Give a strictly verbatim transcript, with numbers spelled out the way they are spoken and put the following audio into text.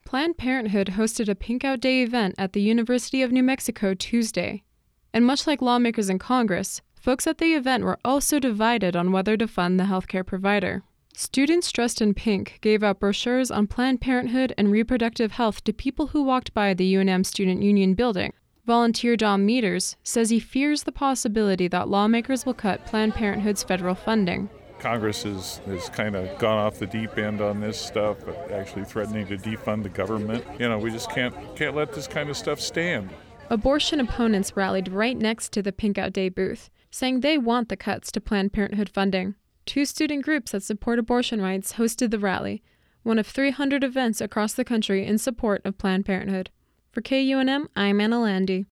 Planned Parenthood hosted a Pink Out Day event at the University of New Mexico Tuesday. And much like lawmakers in Congress, folks at the event were also divided on whether to fund the healthcare provider. Students dressed in pink gave out brochures on Planned Parenthood and reproductive health to people who walked by the U N M Student Union building. Volunteer Dom Meters says he fears the possibility that lawmakers will cut Planned Parenthood's federal funding. Congress has, has kind of gone off the deep end on this stuff, actually threatening to defund the government. You know, we just can't can't let this kind of stuff stand. Abortion opponents rallied right next to the Pink Out Day booth, saying they want the cuts to Planned Parenthood funding. Two student groups that support abortion rights hosted the rally, one of three hundred events across the country in support of Planned Parenthood. For K U N M, I'm Anna Landy.